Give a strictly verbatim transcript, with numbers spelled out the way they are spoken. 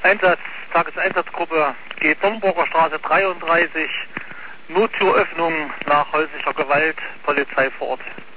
Einsatz, Tageseinsatzgruppe G. Domburger Straße dreiunddreißig, Nottüröffnung nach häuslicher Gewalt, Polizei vor Ort.